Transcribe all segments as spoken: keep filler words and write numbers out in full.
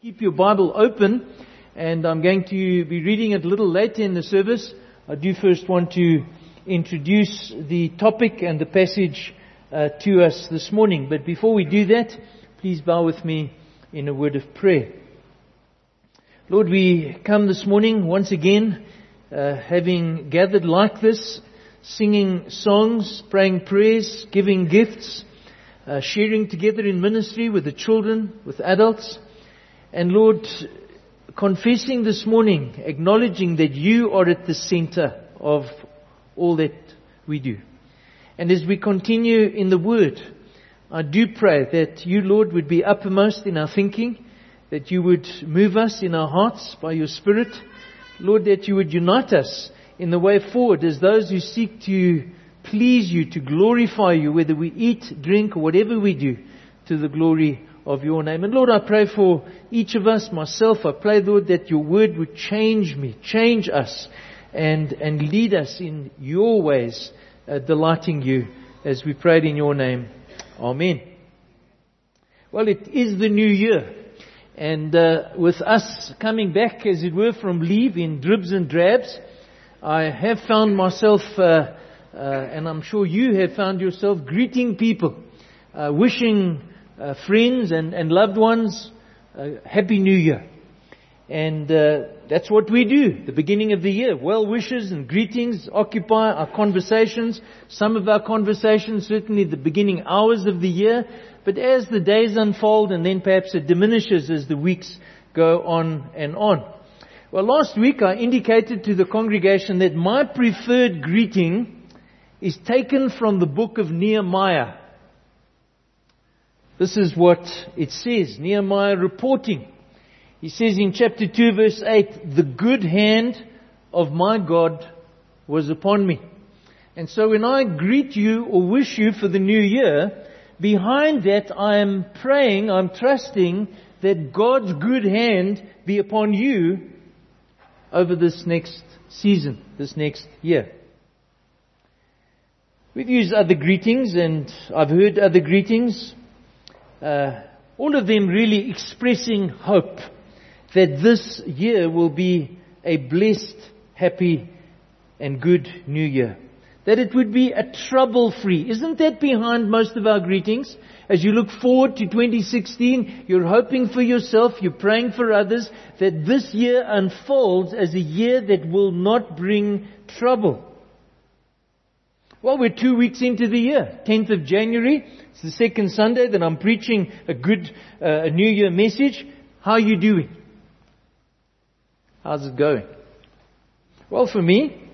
Keep your Bible open, and I'm going to be reading it a little later in the service. I do first want to introduce the topic and the passage uh, to us this morning. But before we do that, please bow with me in a word of prayer. Lord, we come this morning once again, uh, having gathered like this, singing songs, praying prayers, giving gifts, uh, sharing together in ministry with the children, with adults. And Lord, confessing this morning, acknowledging that you are at the center of all that we do. And as we continue in the Word, I do pray that you, Lord, would be uppermost in our thinking, that you would move us in our hearts by your Spirit. Lord, that you would unite us in the way forward as those who seek to please you, to glorify you, whether we eat, drink, or whatever we do, to the glory of your name. And Lord, I pray for each of us, myself, I pray, Lord, that your word would change me, change us, and, and lead us in your ways, uh, delighting you, as we prayed in your name. Amen. Well, it is the new year. And uh, with us coming back, as it were, from leave in dribs and drabs, I have found myself, uh, uh, and I'm sure you have found yourself, greeting people, uh, wishing Uh, friends and, and loved ones, uh, Happy New Year. And uh, that's what we do, the beginning of the year. Well wishes and greetings occupy our conversations. Some of our conversations, certainly the beginning hours of the year. But as the days unfold, and then perhaps it diminishes as the weeks go on and on. Well, last week I indicated to the congregation that my preferred greeting is taken from the book of Nehemiah. This is what it says, Nehemiah reporting. He says in chapter two verse eight, "The good hand of my God was upon me." And so when I greet you or wish you for the new year, behind that I am praying, I'm trusting that God's good hand be upon you over this next season, this next year. We've used other greetings, and I've heard other greetings. Uh, all of them really expressing hope that this year will be a blessed, happy and good new year. That it would be a trouble-free. Isn't that behind most of our greetings? As you look forward to twenty sixteen, you're hoping for yourself, you're praying for others, that this year unfolds as a year that will not bring trouble. Well, we're two weeks into the year, tenth of January. It's the second Sunday that I'm preaching a good uh, a New Year message. How are you doing? How's it going? Well, for me,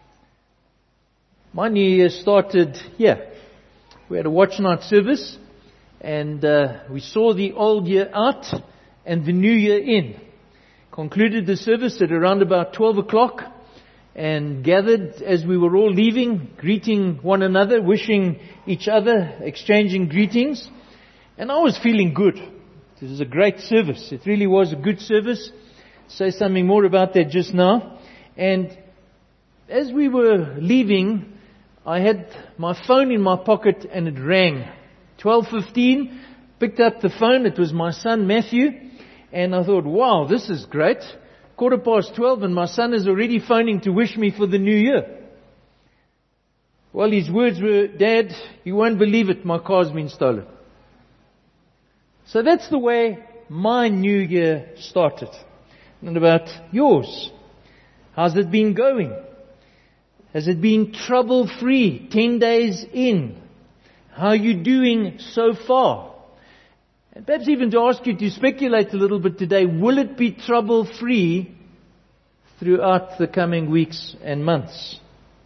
my New Year started here. We had a watch night service, and uh, we saw the old year out and the new year in. Concluded the service at around about twelve o'clock. And gathered as we were all leaving, greeting one another, wishing each other, exchanging greetings. And I was feeling good. This was a great service. It really was a good service. Say something more about that just now. And as we were leaving, I had my phone in my pocket and it rang. twelve fifteen, picked up the phone. It was my son Matthew. And I thought, wow, this is great. Quarter past twelve and my son is already phoning to wish me for the new year. Well, his words were, "Dad, you won't believe it, my car's been stolen." So that's the way my new year started. And about yours? How's it been going? Has it been trouble-free? Ten days in. How are you doing so far? And perhaps even to ask you to speculate a little bit today, will it be trouble-free throughout the coming weeks and months?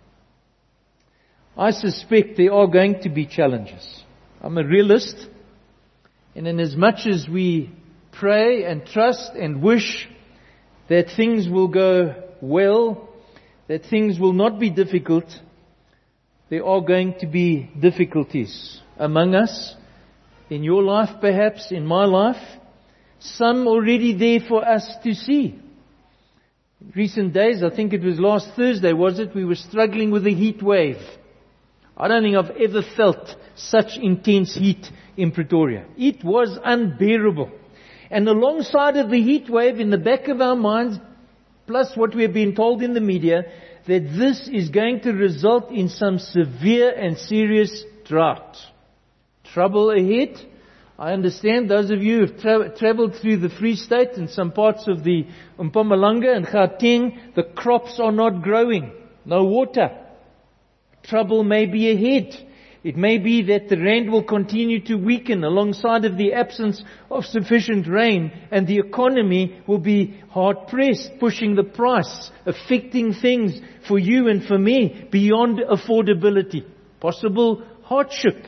I suspect there are going to be challenges. I'm a realist. And in as much as we pray and trust and wish that things will go well, that things will not be difficult, there are going to be difficulties among us. In your life, perhaps, in my life, some already there for us to see. Recent days, I think it was last Thursday, was it? We were struggling with a heat wave. I don't think I've ever felt such intense heat in Pretoria. It was unbearable. And alongside of the heat wave, in the back of our minds, plus what we have been told in the media, that this is going to result in some severe and serious drought. Trouble ahead. I understand those of you who have tra- traveled through the Free State and some parts of the Mpumalanga and Gauteng, the crops are not growing. No water. Trouble may be ahead. It may be that the rand will continue to weaken alongside of the absence of sufficient rain, and the economy will be hard-pressed, pushing the price, affecting things for you and for me beyond affordability. Possible hardship.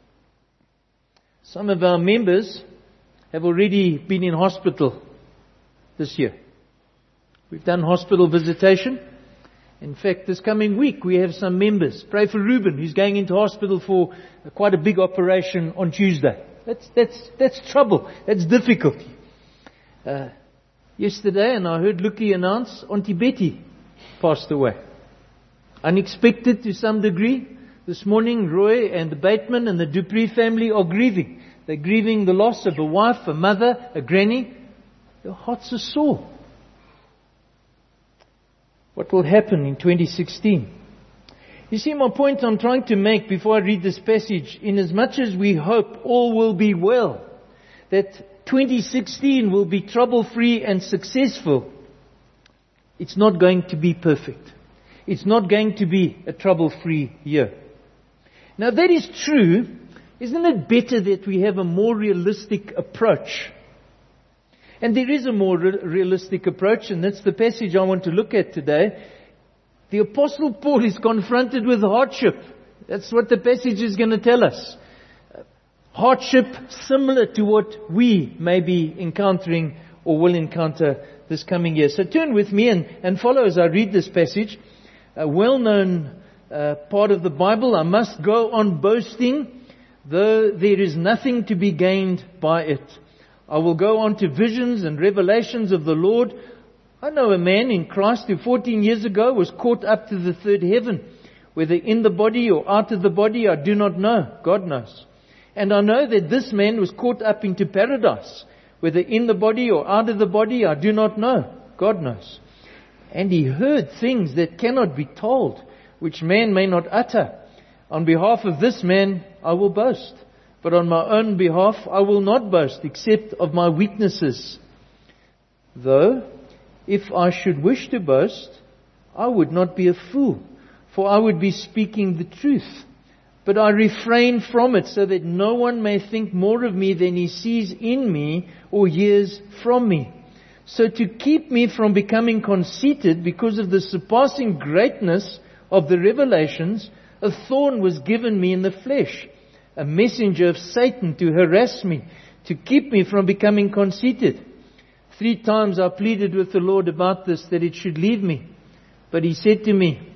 Some of our members have already been in hospital this year. We've done hospital visitation. In fact, this coming week we have some members. Pray for Reuben, who's going into hospital for quite a big operation on Tuesday. That's that's that's trouble. That's difficulty. Uh, yesterday, and I heard Lucky announce, Auntie Betty passed away. Unexpected to some degree. This morning, Roy and the Bateman and the Dupree family are grieving. They're grieving the loss of a wife, a mother, a granny. Their hearts are sore. What will happen in twenty sixteen? You see, my point I'm trying to make before I read this passage, in as much as we hope all will be well, that twenty sixteen will be trouble-free and successful, it's not going to be perfect. It's not going to be a trouble-free year. Now, that is true. Isn't it better that we have a more realistic approach? And there is a more re- realistic approach, and that's the passage I want to look at today. The Apostle Paul is confronted with hardship. That's what the passage is going to tell us. Hardship similar to what we may be encountering or will encounter this coming year. So turn with me and, and follow as I read this passage. A well-known uh, part of the Bible. I must go on boasting, though there is nothing to be gained by it. I will go on to visions and revelations of the Lord. I know a man in Christ who fourteen years ago was caught up to the third heaven. Whether in the body or out of the body, I do not know. God knows. And I know that this man was caught up into paradise. Whether in the body or out of the body, I do not know. God knows. And he heard things that cannot be told, which man may not utter. On behalf of this man, I will boast. But on my own behalf, I will not boast, except of my weaknesses. Though, if I should wish to boast, I would not be a fool, for I would be speaking the truth. But I refrain from it, so that no one may think more of me than he sees in me or hears from me. So to keep me from becoming conceited because of the surpassing greatness of the revelations, a thorn was given me in the flesh, a messenger of Satan to harass me, to keep me from becoming conceited. Three times I pleaded with the Lord about this, that it should leave me. But He said to me,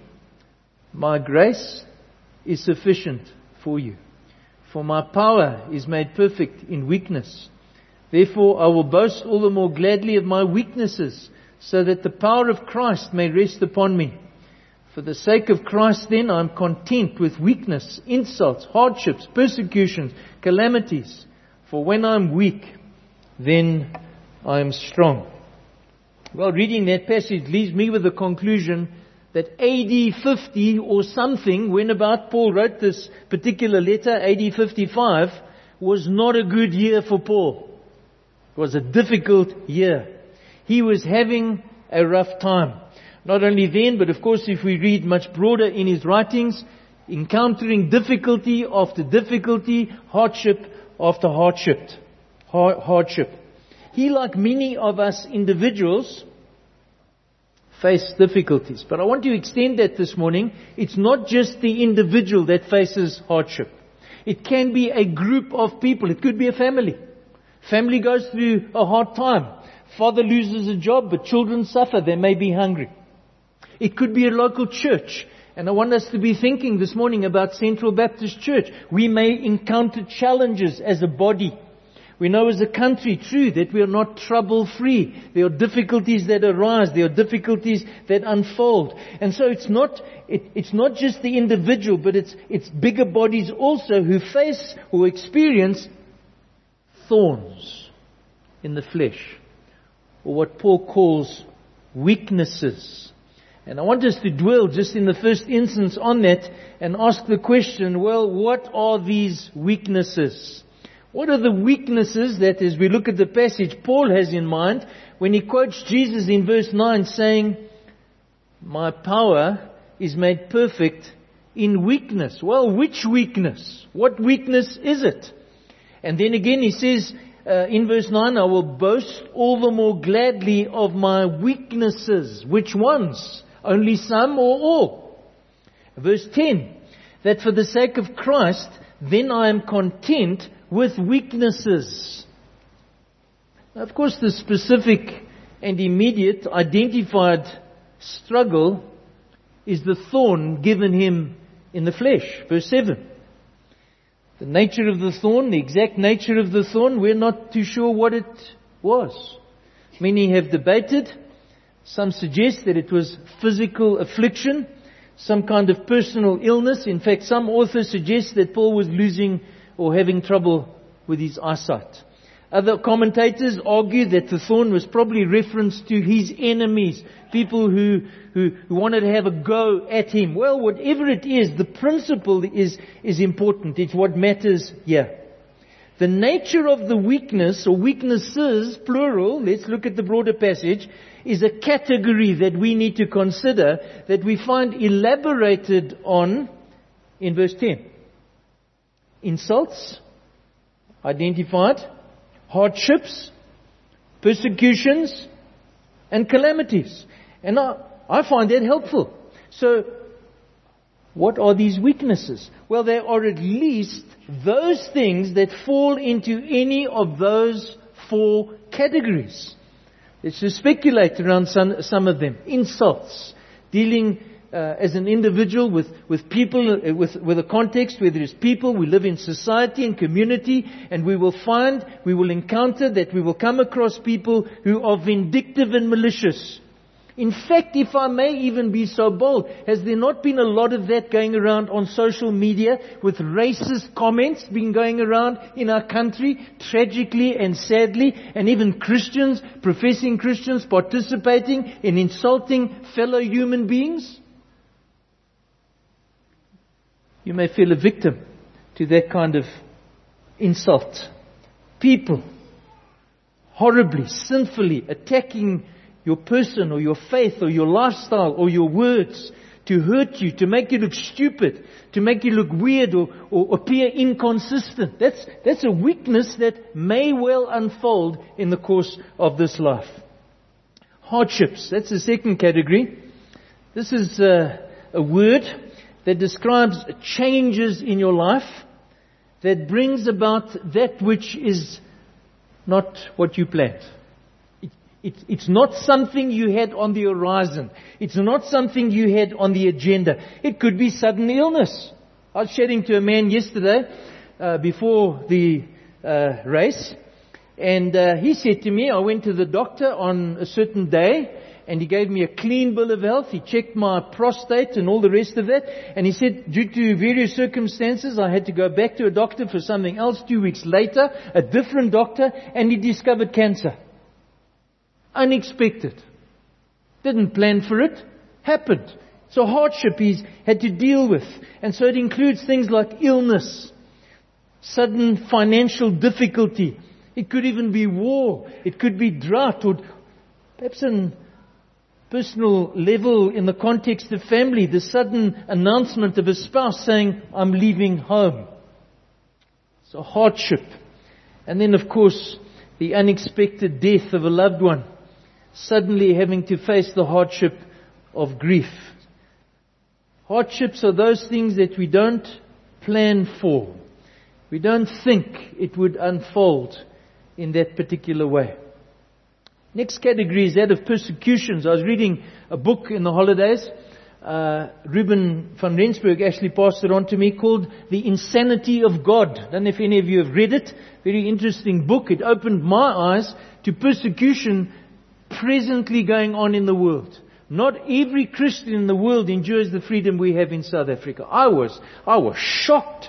my grace is sufficient for you, for my power is made perfect in weakness. Therefore I will boast all the more gladly of my weaknesses, so that the power of Christ may rest upon me. For the sake of Christ then I am content with weakness, insults, hardships, persecutions, calamities. For when I am weak, then I am strong. Well, reading that passage leaves me with the conclusion that A D fifty or something, when about Paul wrote this particular letter, A D fifty-five, was not a good year for Paul. It was a difficult year. He was having a rough time. Not only then, but of course if we read much broader in his writings, encountering difficulty after difficulty, hardship after hardship. Hardship. He, like many of us individuals, face difficulties. But I want to extend that this morning. It's not just the individual that faces hardship. It can be a group of people. It could be a family. Family goes through a hard time. Father loses a job, but children suffer. They may be hungry. It could be a local church. And I want us to be thinking this morning about Central Baptist Church. We may encounter challenges as a body. We know as a country, true, that we are not trouble-free. There are difficulties that arise. There are difficulties that unfold. And so it's not, it, it's not just the individual, but it's, it's bigger bodies also who face or experience thorns. in the flesh, or what Paul calls weaknesses. And I want us to dwell just in the first instance on that and ask the question, well, what are these weaknesses? What are the weaknesses that, as we look at the passage, Paul has in mind when he quotes Jesus in verse nine saying, my power is made perfect in weakness. Well, which weakness? What weakness is it? And then again he says uh, in verse nine, I will boast all the more gladly of my weaknesses. Which ones? Only some or all? Verse ten, that for the sake of Christ, then I am content with weaknesses. Now, of course, the specific and immediate identified struggle is the thorn given him in the flesh. Verse seven. The nature of the thorn, the exact nature of the thorn, we're not too sure what it was. Many have debated. Some suggest that it was physical affliction, some kind of personal illness. In fact, some authors suggest that Paul was losing or having trouble with his eyesight. Other commentators argue that the thorn was probably reference to his enemies, people who, who, who wanted to have a go at him. Well, whatever it is, the principle is, is important. It's what matters here. The nature of the weakness, or weaknesses, plural, let's look at the broader passage, is a category that we need to consider, that we find elaborated on in verse ten. Insults, identified, hardships, persecutions, and calamities. And I, I find that helpful. So, what are these weaknesses? Well, they are at least those things that fall into any of those four categories. Let's just speculate around some, some of them. Insults, dealing uh, as an individual with, with people, uh, with, with a context where there is people, we live in society and community, and we will find, we will encounter that we will come across people who are vindictive and malicious. In fact, if I may even be so bold, has there not been a lot of that going around on social media with racist comments being going around in our country, tragically and sadly, and even Christians, professing Christians, participating in insulting fellow human beings? You may feel a victim to that kind of insult. People horribly, sinfully attacking your person or your faith or your lifestyle or your words to hurt you, to make you look stupid, to make you look weird or, or appear inconsistent. That's, that's a weakness that may well unfold in the course of this life. Hardships, that's the second category. This is a, a word that describes changes in your life that brings about that which is not what you planned. It's, it's not something you had on the horizon. It's not something you had on the agenda. It could be sudden illness. I was chatting to a man yesterday uh, before the uh, race, and uh, he said to me, I went to the doctor on a certain day, and he gave me a clean bill of health. He checked my prostate and all the rest of that. And he said, due to various circumstances, I had to go back to a doctor for something else. Two weeks later, a different doctor, and he discovered cancer. Unexpected. Didn't plan for it. Happened. It's a hardship he's had to deal with. And so it includes things like illness, sudden financial difficulty. It could even be war. It could be drought, or perhaps an personal level in the context of family, the sudden announcement of a spouse saying, I'm leaving home. It's a hardship. And then, of course, the unexpected death of a loved one. Suddenly having to face the hardship of grief. Hardships are those things that we don't plan for. We don't think it would unfold in that particular way. Next category is that of persecutions. I was reading a book in the holidays. Uh, Ruben van Rensburg actually passed it on to me, called The Insanity of God. I don't know if any of you have read it. Very interesting book. It opened my eyes to persecution presently going on in the world. Not every Christian in the world enjoys the freedom we have in South Africa. I was, I was shocked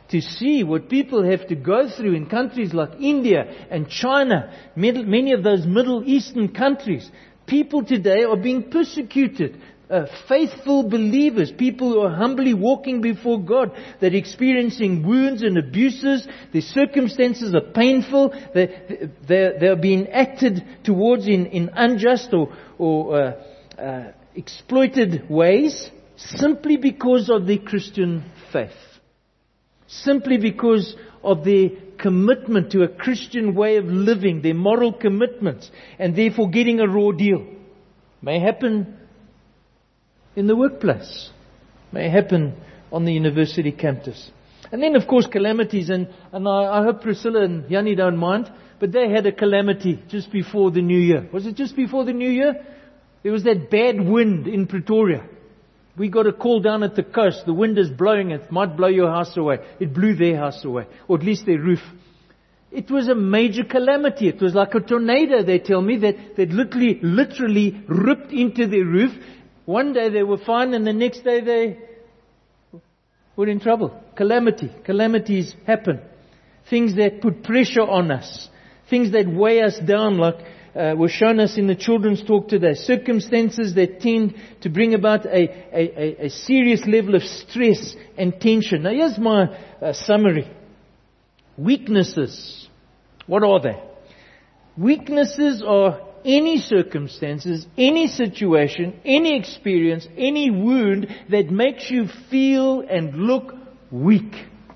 to see what people have to go through in countries like India and China, many of those Middle Eastern countries. People today are being persecuted. Uh, faithful believers, people who are humbly walking before God, that are experiencing wounds and abuses. Their circumstances are painful. They, they, they are being acted towards in, in unjust or, or uh, uh, exploited ways, simply because of their Christian faith. Simply because of their commitment to a Christian way of living, their moral commitments, and therefore getting a raw deal. May happen in the workplace. May happen on the university campus. And then, of course, calamities. And, and I, I hope Priscilla and Yanni don't mind, but they had a calamity just before the New Year. Was it just before the New Year? There was that bad wind in Pretoria. We got a call down at the coast. The wind is blowing. It might blow your house away. It blew their house away, or at least their roof. It was a major calamity. It was like a tornado, they tell me, that, that literally, literally ripped into their roof. One day they were fine, and the next day they were in trouble. Calamity. Calamities happen. Things that put pressure on us. Things that weigh us down, like uh, were shown us in the children's talk today. Circumstances that tend to bring about a, a, a, a serious level of stress and tension. Now here's my uh, summary. Weaknesses. What are they? Weaknesses are any circumstances, any situation, any experience, any wound that makes you feel and look weak.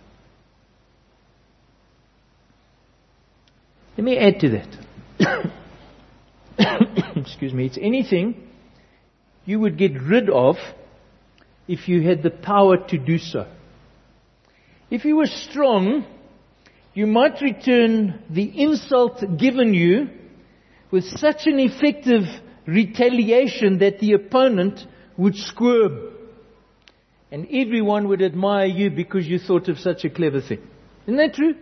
Let me add to that. Excuse me. It's anything you would get rid of if you had the power to do so. If you were strong, you might return the insult given you with such an effective retaliation that the opponent would squirm. And everyone would admire you because you thought of such a clever thing. Isn't that true?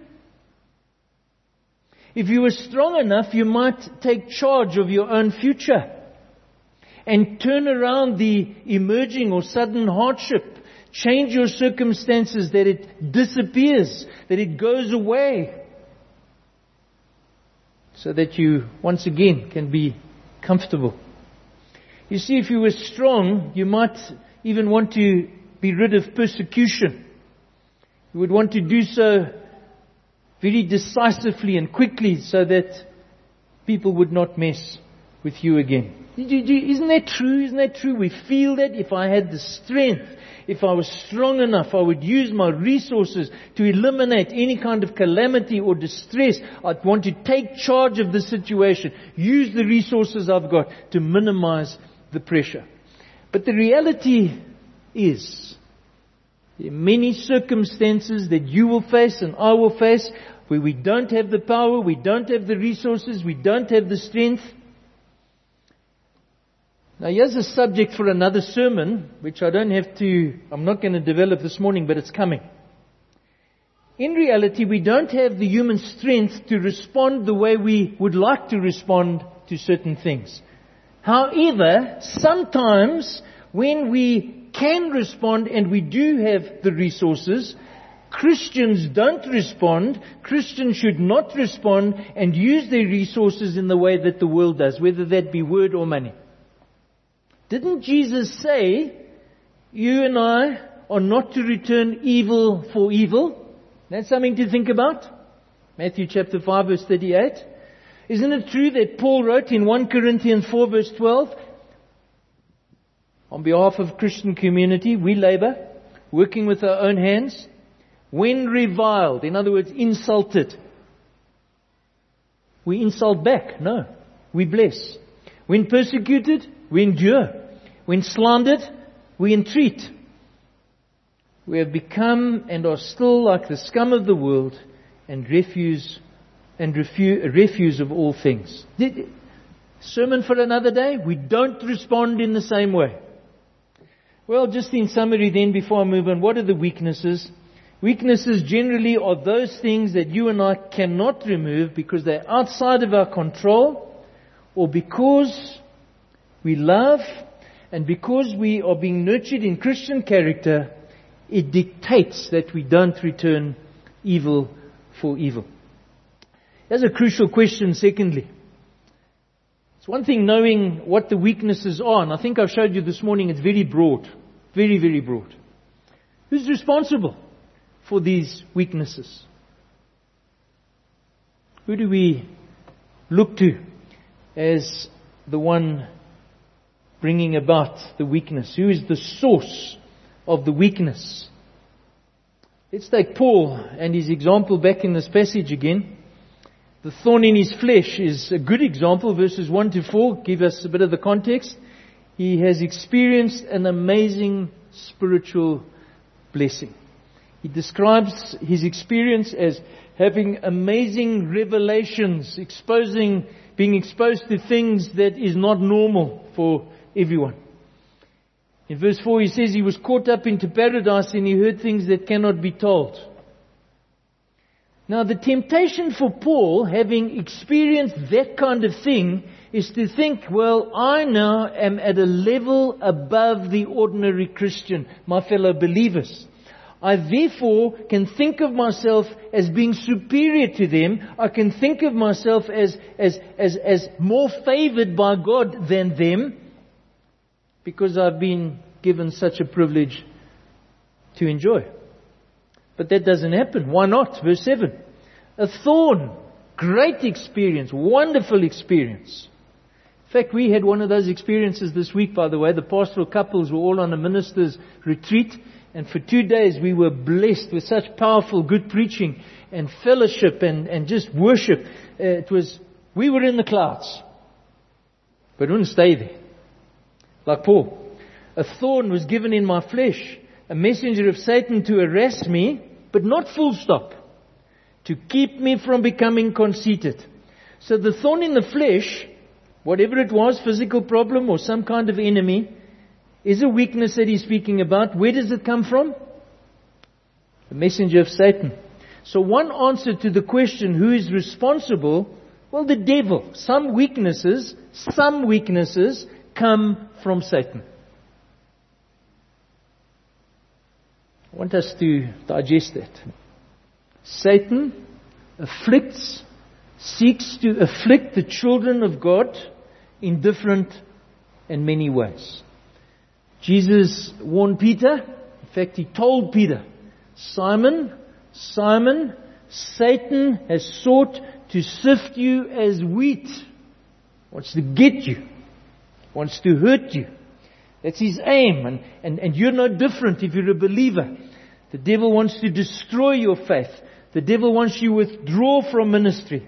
If you were strong enough, you might take charge of your own future and turn around the emerging or sudden hardship. Change your circumstances, that it disappears, that it goes away, so that you once again can be comfortable. You see, if you were strong, you might even want to be rid of persecution. You would want to do so very decisively and quickly, so that people would not mess with you again. Isn't that true? Isn't that true? We feel that if I had the strength, if I was strong enough, I would use my resources to eliminate any kind of calamity or distress. I'd want to take charge of the situation, use the resources I've got to minimize the pressure. But the reality is, there are many circumstances that you will face and I will face where we don't have the power, we don't have the resources, we don't have the strength. Now here's a subject for another sermon, which I don't have to, I'm not going to develop this morning, but it's coming. In reality, we don't have the human strength to respond the way we would like to respond to certain things. However, sometimes when we can respond and we do have the resources, Christians don't respond. Christians should not respond and use their resources in the way that the world does, whether that be word or money. Didn't Jesus say, you and I are not to return evil for evil? That's something to think about. Matthew chapter five verse thirty-eight. Isn't it true that Paul wrote in First Corinthians four verse twelve, on behalf of Christian community, we labor, working with our own hands, when reviled, in other words, insulted, we insult back? No, we bless. When persecuted, we endure. When slandered, we entreat. We have become and are still like the scum of the world and refuse and refu- refuse of all things. Did, sermon for another day. We don't respond in the same way. Well, just in summary then, before I move on, what are the weaknesses? Weaknesses generally are those things that you and I cannot remove because they're outside of our control, or because we love, and because we are being nurtured in Christian character, it dictates that we don't return evil for evil. Here's a crucial question, secondly. It's one thing knowing what the weaknesses are, and I think I've showed you this morning it's very broad. Very, very broad. Who's responsible for these weaknesses? Who do we look to as the one bringing about the weakness? Who is the source of the weakness? Let's take Paul and his example back in this passage again. The thorn in his flesh is a good example. Verses one to four give us a bit of the context. He has experienced an amazing spiritual blessing. He describes his experience as having amazing revelations, exposing, being exposed to things that is not normal for everyone. In verse four he says he was caught up into paradise and he heard things that cannot be told. Now the temptation for Paul, having experienced that kind of thing, is to think, well, I now am at a level above the ordinary Christian, my fellow believers. I therefore can think of myself as being superior to them. I can think of myself as, as, as, as more favored by God than them, because I've been given such a privilege to enjoy. But that doesn't happen. Why not? Verse seven. A thorn. Great experience. Wonderful experience. In fact, we had one of those experiences this week, by the way. The pastoral couples were all on a minister's retreat. And for two days we were blessed with such powerful, good preaching and fellowship and, and just worship. Uh, it was, we were in the clouds. But we didn't stay there. Like Paul. A thorn was given in my flesh, a messenger of Satan to harass me, but not full stop, to keep me from becoming conceited. So the thorn in the flesh, whatever it was, physical problem or some kind of enemy, is a weakness that he's speaking about. Where does it come from? The messenger of Satan. So one answer to the question, who is responsible? Well, the devil. Some weaknesses, some weaknesses come from Satan. I want us to digest that. Satan afflicts, seeks to afflict the children of God in different and many ways. Jesus warned Peter. In fact, he told Peter, Simon, Simon, Satan has sought to sift you as wheat. Wants to get you. Wants to hurt you. That's his aim. And, and, and you're no different if you're a believer. The devil wants to destroy your faith. The devil wants you to withdraw from ministry.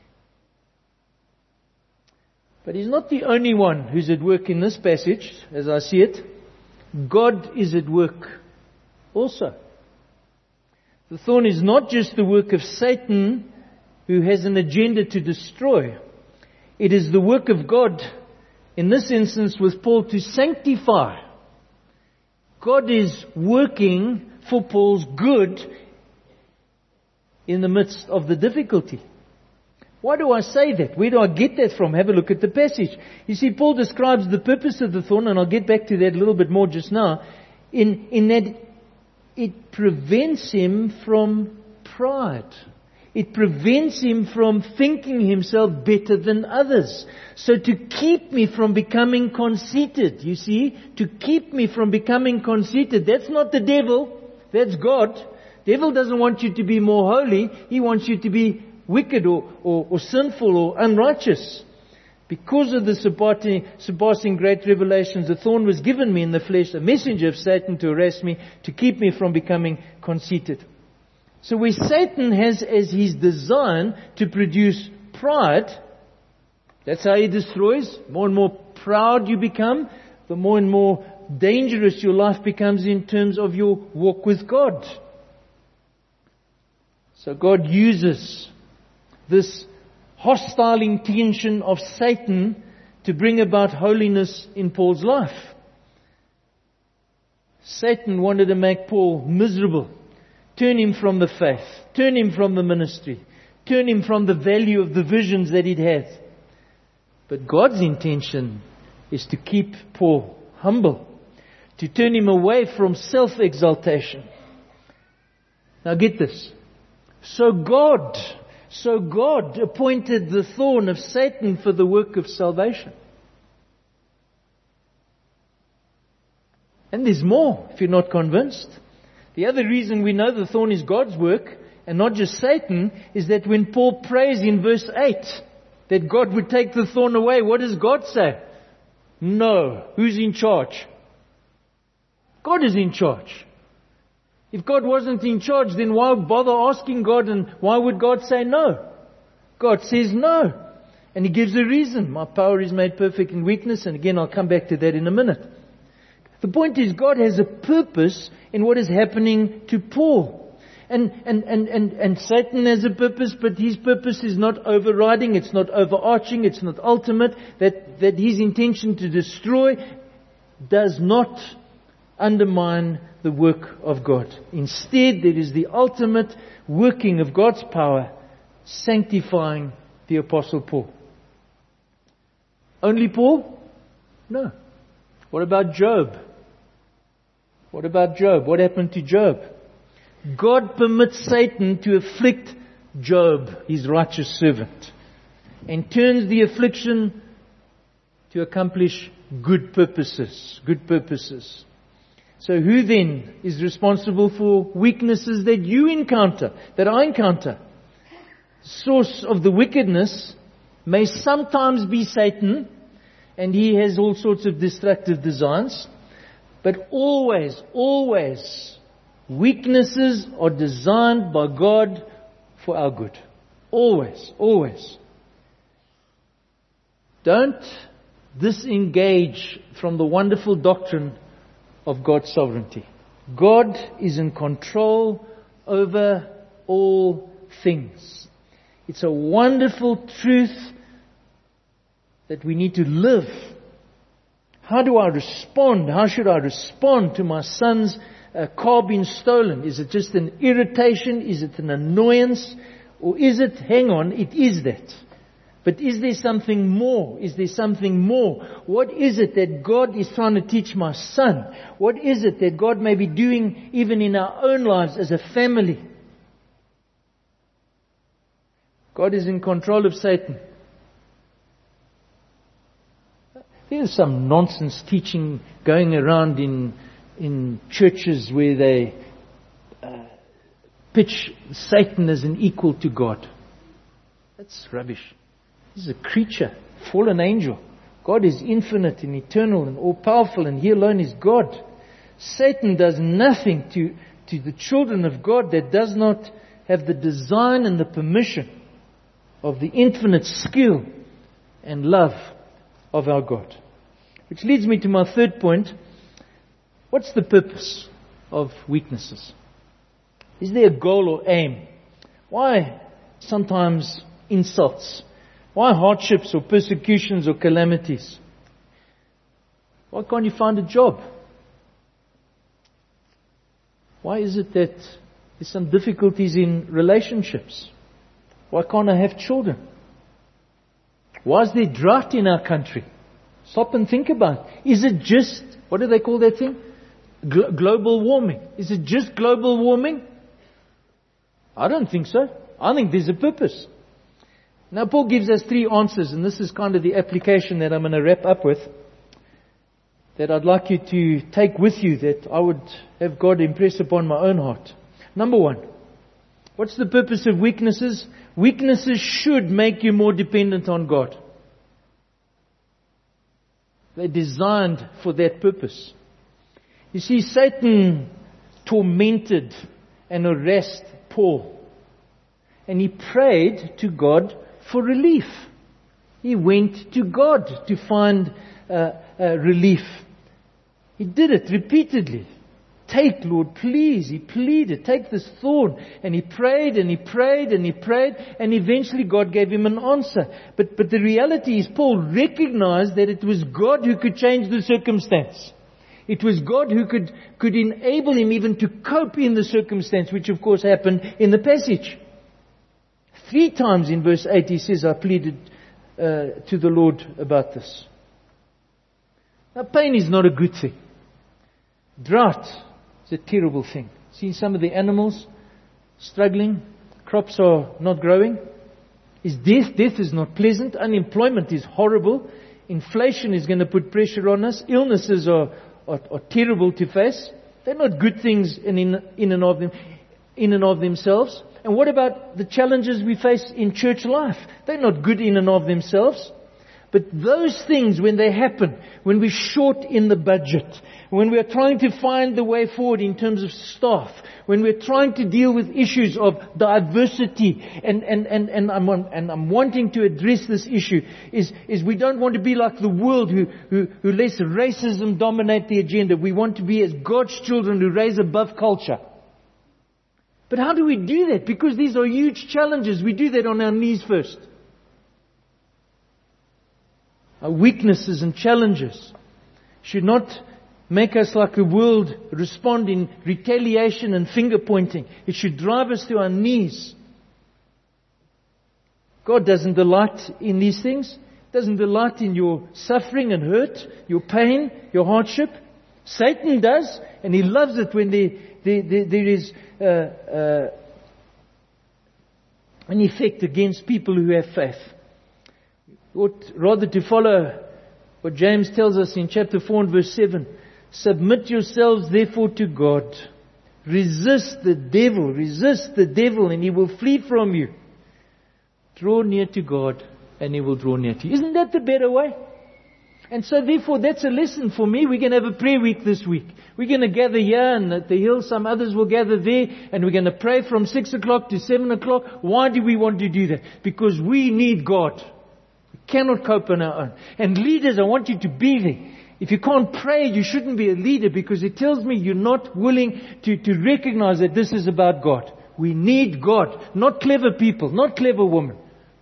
But he's not the only one who's at work in this passage, as I see it. God is at work also. The thorn is not just the work of Satan, who has an agenda to destroy. It is the work of God, in this instance with Paul, to sanctify. God is working for Paul's good in the midst of the difficulty. Why do I say that? Where do I get that from? Have a look at the passage. You see, Paul describes the purpose of the thorn, and I'll get back to that a little bit more just now, in, in that it prevents him from pride. It prevents him from thinking himself better than others. So to keep me from becoming conceited, you see, to keep me from becoming conceited, that's not the devil, that's God. Devil doesn't want you to be more holy, he wants you to be wicked or, or, or sinful or unrighteous. Because of the surpassing, surpassing great revelations, the thorn was given me in the flesh, a messenger of Satan to harass me, to keep me from becoming conceited. So where Satan has as his design to produce pride, that's how he destroys. More and more proud you become, the more and more dangerous your life becomes in terms of your walk with God. So God uses this hostile intention of Satan to bring about holiness in Paul's life. Satan wanted to make Paul miserable, turn him from the faith, turn him from the ministry, turn him from the value of the visions that he'd had. But God's intention is to keep Paul humble, to turn him away from self-exaltation. Now get this. So God, so God appointed the thorn of Satan for the work of salvation. And there's more, if you're not convinced. The other reason we know the thorn is God's work, and not just Satan, is that when Paul prays in verse eight, that God would take the thorn away, what does God say? No. Who's in charge? God is in charge. If God wasn't in charge, then why bother asking God, and why would God say no? God says no. And He gives a reason. My power is made perfect in weakness, and again I'll come back to that in a minute. The point is, God has a purpose in what is happening to Paul. And, and, and, and, and Satan has a purpose, but his purpose is not overriding, it's not overarching, it's not ultimate. That, that his intention to destroy does not undermine the work of God. Instead, there is the ultimate working of God's power, sanctifying the Apostle Paul. Only Paul? No. What about Job? What about Job? What happened to Job? God permits Satan to afflict Job, His righteous servant, and turns the affliction to accomplish good purposes. Good purposes. So who then is responsible for weaknesses that you encounter, that I encounter? The source of the wickedness may sometimes be Satan, and he has all sorts of destructive designs. But always, always, weaknesses are designed by God for our good. Always, always. Don't disengage from the wonderful doctrine of God's sovereignty. God is in control over all things. It's a wonderful truth that we need to live. How do I respond? How should I respond to my son's uh, car being stolen? Is it just an irritation? Is it an annoyance? Or is it, hang on, it is that. But is there something more? Is there something more? What is it that God is trying to teach my son? What is it that God may be doing even in our own lives as a family? God is in control of Satan. There's some nonsense teaching going around in in churches where they uh, pitch Satan as an equal to God. That's rubbish. He's a creature, fallen angel. God is infinite and eternal and all-powerful, and He alone is God. Satan does nothing to, to the children of God that does not have the design and the permission of the infinite skill and love of our God. Which leads me to my third point. What's the purpose of weaknesses? Is there a goal or aim? Why sometimes insults? Why hardships or persecutions or calamities? Why can't you find a job? Why is it that there's some difficulties in relationships? Why can't I have children? Why is there drought in our country? Stop and think about it. Is it just, what do they call that thing? Glo- global warming. Is it just global warming? I don't think so. I think there's a purpose. Now Paul gives us three answers, and this is kind of the application that I'm going to wrap up with, that I'd like you to take with you, that I would have God impress upon my own heart. Number one, what's the purpose of weaknesses? Weaknesses should make you more dependent on God. They're designed for that purpose. You see, Satan tormented and harassed Paul. And he prayed to God for relief. He went to God to find uh, uh, relief. He did it repeatedly. Take, Lord, please. He pleaded, take this thorn. And he prayed and he prayed and he prayed. And eventually God gave him an answer. But, but the reality is Paul recognized that it was God who could change the circumstance. It was God who could, could enable him even to cope in the circumstance, which of course happened in the passage. Three times in verse eight he says, I pleaded uh, to the Lord about this. Now pain is not a good thing. Drought is a terrible thing. See some of the animals struggling. Crops are not growing. Is death? Death is not pleasant. Unemployment is horrible. Inflation is going to put pressure on us. Illnesses are, are, are terrible to face. They're not good things in, in, in, and of them, in and of themselves. And what about the challenges we face in church life? They're not good in and of themselves. But those things, when they happen, when we're short in the budget, when we're trying to find the way forward in terms of staff, when we're trying to deal with issues of diversity, and, and, and, and, I'm, and I'm wanting to address this issue, is, is we don't want to be like the world who, who, who lets racism dominate the agenda. We want to be as God's children who raise above culture. But how do we do that? Because these are huge challenges. We do that on our knees first. Our weaknesses and challenges should not make us like the world respond in retaliation and finger pointing. It should drive us to our knees. God doesn't delight in these things. Doesn't delight in your suffering and hurt, your pain, your hardship. Satan does, and he loves it when there, there, there, there is uh, uh, an effect against people who have faith. Ought rather to follow what James tells us in chapter four and verse seven. Submit yourselves therefore to God. Resist the devil. Resist the devil and he will flee from you. Draw near to God and he will draw near to you. Isn't that the better way? And so therefore that's a lesson for me. We're going to have a prayer week this week. We're going to gather here and at the hill. Some others will gather there. And we're going to pray from six o'clock to seven o'clock. Why do we want to do that? Because we need God. Cannot cope on our own. And leaders, I want you to be there. If you can't pray, you shouldn't be a leader, because it tells me you're not willing to, to recognize that this is about God. We need God, not clever people, not clever women.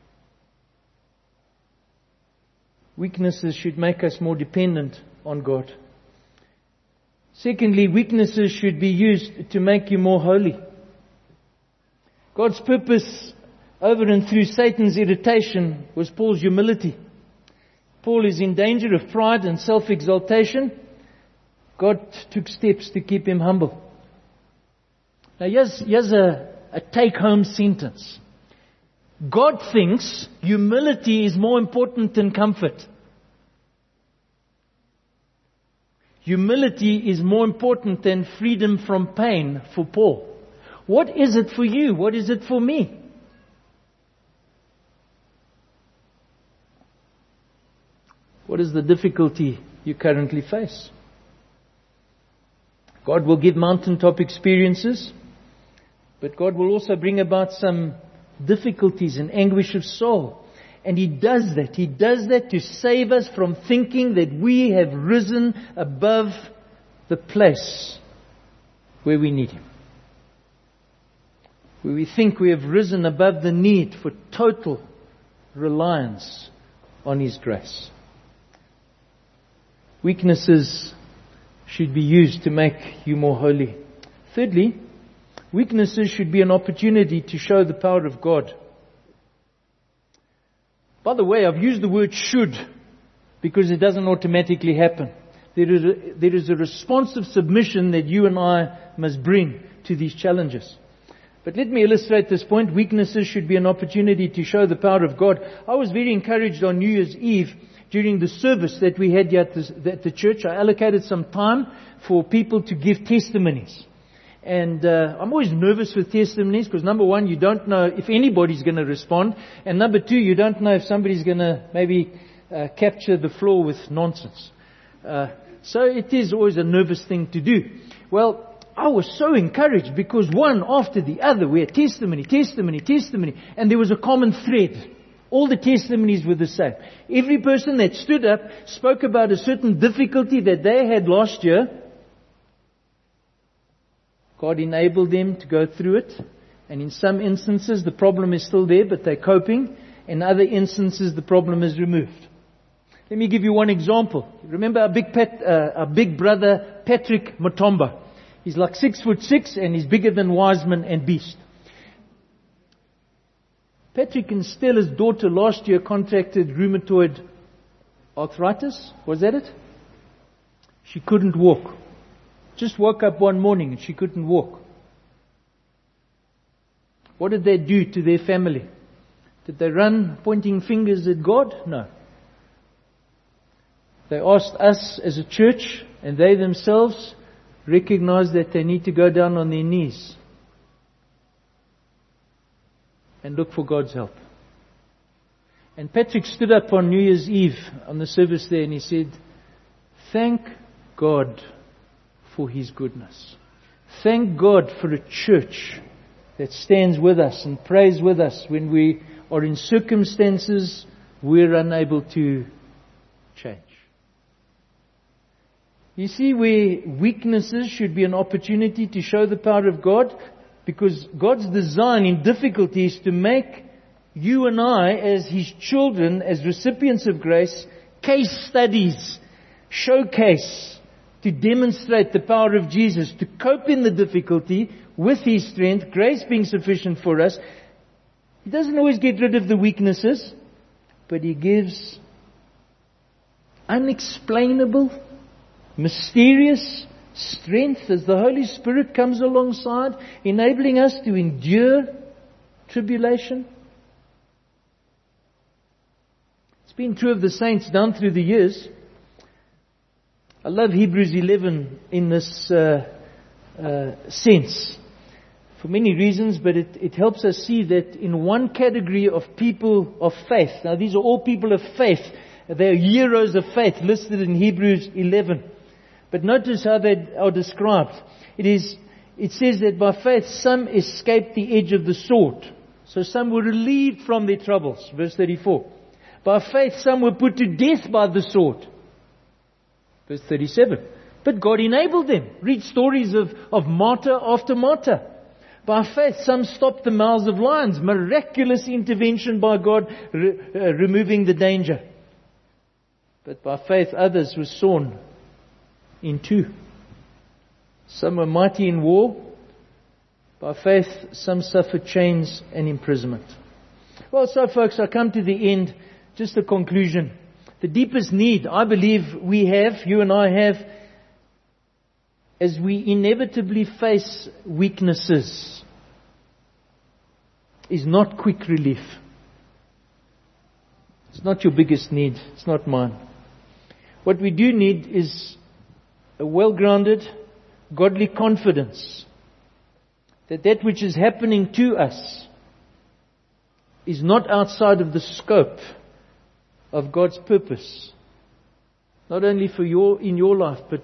Weaknesses should make us more dependent on God. Secondly, weaknesses should be used to make you more holy. God's purpose over and through Satan's irritation was Paul's humility. Paul is in danger of pride and self-exaltation. God took steps to keep him humble. Now here's, here's a, a take-home sentence. God thinks humility is more important than comfort. Humility is more important than freedom from pain for Paul. What is it for you? What is it for me? What is the difficulty you currently face? God will give mountaintop experiences, but God will also bring about some difficulties and anguish of soul. And He does that. He does that to save us from thinking that we have risen above the place where we need Him. Where we think we have risen above the need for total reliance on His grace. Weaknesses should be used to make you more holy. Thirdly, weaknesses should be an opportunity to show the power of God. By the way, I've used the word should because it doesn't automatically happen. There is a, there is a responsive submission that you and I must bring to these challenges. But let me illustrate this point. Weaknesses should be an opportunity to show the power of God. I was very encouraged on New Year's Eve during the service that we had here at the, at the church. I allocated some time for people to give testimonies. And uh, I'm always nervous with testimonies because number one, you don't know if anybody's going to respond. And number two, you don't know if somebody's going to maybe uh, capture the floor with nonsense. Uh, so it is always a nervous thing to do. Well, I was so encouraged because one after the other, we had testimony, testimony, testimony. And there was a common thread. All the testimonies were the same. Every person that stood up spoke about a certain difficulty that they had last year. God enabled them to go through it. And in some instances, the problem is still there, but they're coping. In other instances, the problem is removed. Let me give you one example. Remember our big, pet, uh, our big brother, Patrick Mutomba. He's like six foot six and he's bigger than Wiseman and Beast. Patrick and Stella's daughter last year contracted rheumatoid arthritis. Was that it? She couldn't walk. just woke up one morning and she couldn't walk. What did they do to their family? Did they run pointing fingers at God? No. They asked us as a church, and they themselves recognized that they need to go down on their knees and look for God's help. And Patrick stood up on New Year's Eve on the service there and he said, thank God for His goodness. Thank God for a church that stands with us and prays with us when we are in circumstances we're unable to change. You see, where weaknesses should be an opportunity to show the power of God, because God's design in difficulty is to make you and I, as His children, as recipients of grace, case studies, showcase, to demonstrate the power of Jesus, to cope in the difficulty with His strength, grace being sufficient for us. He doesn't always get rid of the weaknesses, but He gives unexplainable, mysterious strength as the Holy Spirit comes alongside, enabling us to endure tribulation. It's been true of the saints down through the years. I love Hebrews eleven in this uh, uh, sense, for many reasons, but it, it helps us see that in one category of people of faith, now these are all people of faith, they are heroes of faith listed in Hebrews eleven. But notice how they are described. It is, it says that by faith some escaped the edge of the sword. So some were relieved from their troubles. Verse thirty-four. By faith some were put to death by the sword. Verse thirty-seven. But God enabled them. Read stories of, of martyr after martyr. By faith some stopped the mouths of lions. Miraculous intervention by God, re, uh, removing the danger. But by faith others were sawn in two. Some were mighty in war. By faith, some suffered chains and imprisonment. Well, so folks, I come to the end. Just a conclusion. The deepest need I believe we have, you and I have, as we inevitably face weaknesses, is not quick relief. It's not your biggest need. It's not mine. What we do need is a well-grounded, godly confidence that that which is happening to us is not outside of the scope of God's purpose. Not only for your, in your life, but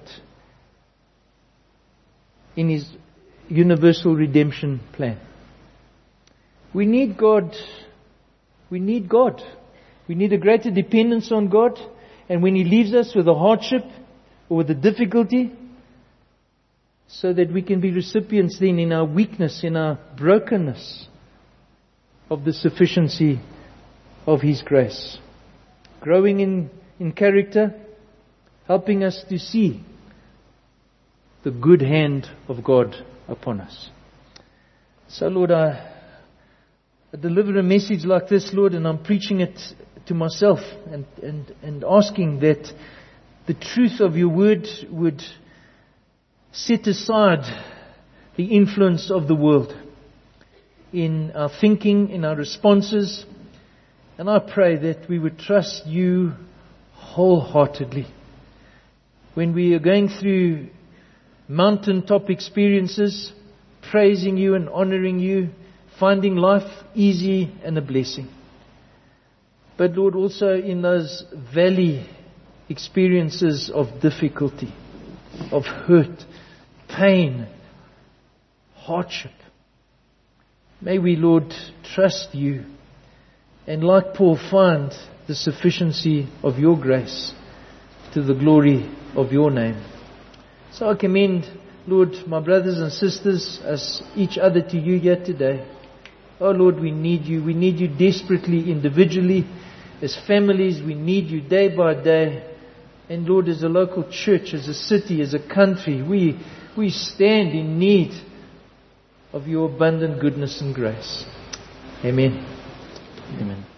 in His universal redemption plan. We need God. We need God. We need a greater dependence on God. And when He leaves us with a hardship, or with the difficulty, so that we can be recipients then in our weakness, in our brokenness, of the sufficiency of His grace. Growing in, in character, helping us to see the good hand of God upon us. So Lord, I, I deliver a message like this, Lord, and I'm preaching it to myself and, and, and asking that the truth of your word would set aside the influence of the world in our thinking, in our responses. And I pray that we would trust you wholeheartedly. When we are going through mountaintop experiences, praising you and honoring you, finding life easy and a blessing. But Lord, also in those valley experiences of difficulty, of hurt, pain, hardship. May we, Lord, trust you and like Paul find the sufficiency of your grace to the glory of your name. So I commend, Lord, my brothers and sisters, as each other to you yet today. Oh Lord, we need you. We need you desperately, individually, as families. We need you day by day. And Lord, as a local church, as a city, as a country, we, we stand in need of your abundant goodness and grace. Amen. Amen.